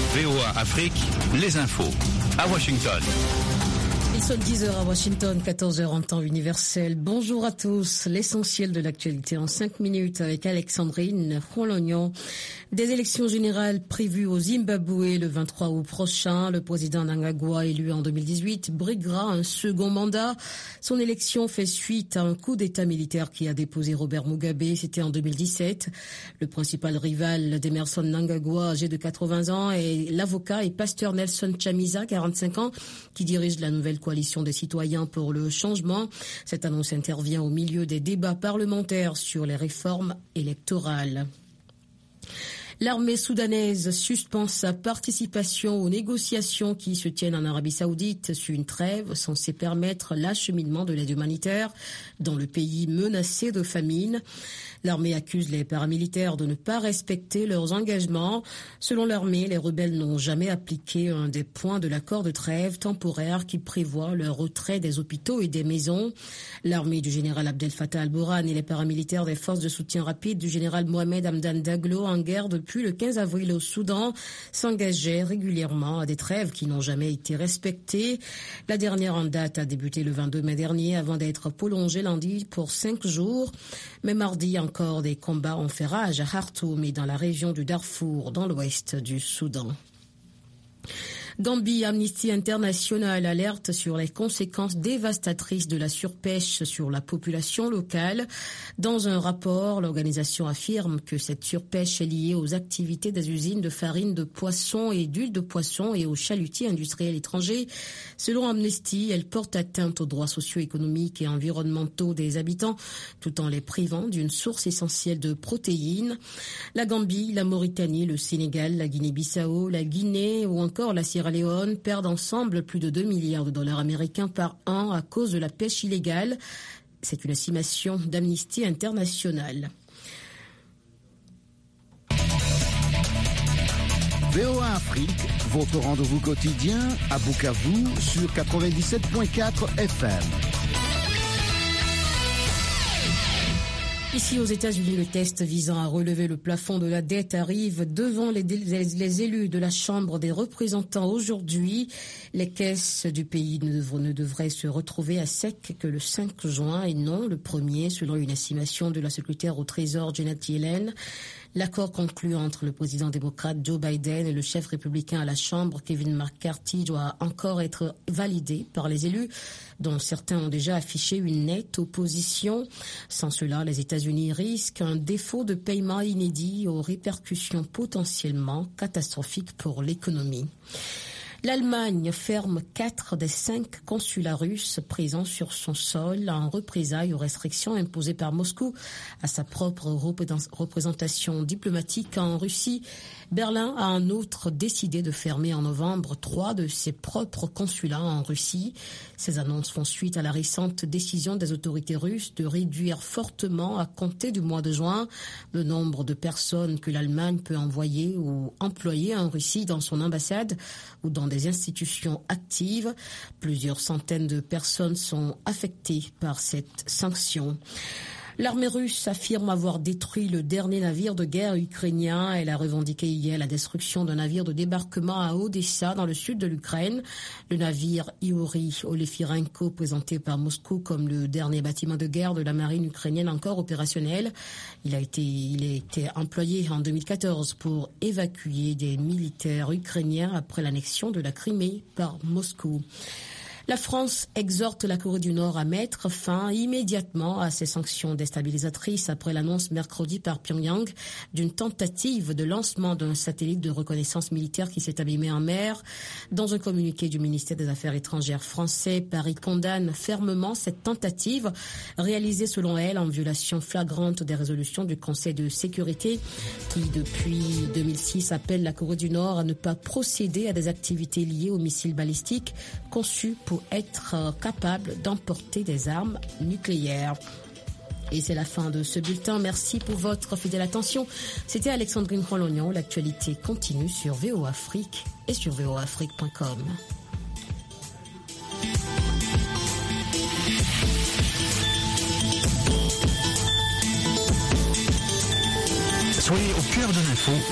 VOA Afrique, les infos. À Washington. Il sonne 10h à Washington, 14h en temps universel. Bonjour à tous. L'essentiel de l'actualité en 5 minutes avec Alexandrine Rolognon. Des élections générales prévues au Zimbabwe le 23 août prochain. Le président Mnangagwa, élu en 2018, briguera un second mandat. Son élection fait suite à un coup d'État militaire qui a déposé Robert Mugabe. C'était en 2017. Le principal rival d'Emerson Mnangagwa, âgé de 80 ans, est l'avocat et pasteur Nelson Chamisa, 45 ans, qui dirige la nouvelle coalition des citoyens pour le changement. Cette annonce intervient au milieu des débats parlementaires sur les réformes électorales. L'armée soudanaise suspend sa participation aux négociations qui se tiennent en Arabie Saoudite sur une trêve censée permettre l'acheminement de l'aide humanitaire dans le pays menacé de famine. L'armée accuse les paramilitaires de ne pas respecter leurs engagements. Selon l'armée, les rebelles n'ont jamais appliqué un des points de l'accord de trêve temporaire qui prévoit le retrait des hôpitaux et des maisons. L'armée du général Abdel Fattah al-Burhan et les paramilitaires des forces de soutien rapide du général Mohamed Hamdan Daglo, en guerre depuis le 15 avril au Soudan, s'engageaient régulièrement à des trêves qui n'ont jamais été respectées. La dernière en date a débuté le 22 mai dernier avant d'être prolongée lundi pour 5 jours. Mais mardi, encore des combats ont fait rage à Khartoum et dans la région du Darfour, dans l'ouest du Soudan. Gambie, Amnesty International alerte sur les conséquences dévastatrices de la surpêche sur la population locale. Dans un rapport, l'organisation affirme que cette surpêche est liée aux activités des usines de farine de poisson et d'huile de poisson et aux chalutiers industriels étrangers. Selon Amnesty, elle porte atteinte aux droits socio-économiques et environnementaux des habitants, tout en les privant d'une source essentielle de protéines. La Gambie, la Mauritanie, le Sénégal, la Guinée-Bissau, la Guinée ou encore la Sierra Leone perdent ensemble plus de 2 milliards de dollars américains par an à cause de la pêche illégale. C'est une estimation d'Amnesty International. VOA Afrique, votre rendez-vous quotidien à Bukavu sur 97.4 FM. Ici aux États-Unis, le test visant à relever le plafond de la dette arrive devant les élus de la Chambre des représentants aujourd'hui. Les caisses du pays ne devraient se retrouver à sec que le 5 juin et non le 1er, selon une estimation de la secrétaire au Trésor Janet Yellen. L'accord conclu entre le président démocrate Joe Biden et le chef républicain à la Chambre, Kevin McCarthy, doit encore être validé par les élus, dont certains ont déjà affiché une nette opposition. Sans cela, les États-Unis risquent un défaut de paiement inédit aux répercussions potentiellement catastrophiques pour l'économie. L'Allemagne ferme 4 des 5 consulats russes présents sur son sol en représailles aux restrictions imposées par Moscou à sa propre représentation diplomatique en Russie. Berlin a en outre décidé de fermer en novembre 3 de ses propres consulats en Russie. Ces annonces font suite à la récente décision des autorités russes de réduire fortement à compter du mois de juin le nombre de personnes que l'Allemagne peut envoyer ou employer en Russie dans son ambassade ou dans des institutions actives. Plusieurs centaines de personnes sont affectées par cette sanction. L'armée russe affirme avoir détruit le dernier navire de guerre ukrainien. Elle a revendiqué hier la destruction d'un navire de débarquement à Odessa, dans le sud de l'Ukraine. Le navire Iori Olefirenko, présenté par Moscou comme le dernier bâtiment de guerre de la marine ukrainienne encore opérationnel. Il a été employé en 2014 pour évacuer des militaires ukrainiens après l'annexion de la Crimée par Moscou. La France exhorte la Corée du Nord à mettre fin immédiatement à ces sanctions déstabilisatrices après l'annonce mercredi par Pyongyang d'une tentative de lancement d'un satellite de reconnaissance militaire qui s'est abîmé en mer. Dans un communiqué du ministère des Affaires étrangères français, Paris condamne fermement cette tentative réalisée selon elle en violation flagrante des résolutions du Conseil de sécurité qui, depuis 2006, appelle la Corée du Nord à ne pas procéder à des activités liées aux missiles balistiques conçus pour être capable d'emporter des armes nucléaires. Et c'est la fin de ce bulletin. Merci pour votre fidèle attention. C'était Alexandrine Rolognon. L'actualité continue sur VOA Afrique et sur voaafrique.com. Soyez au cœur de l'info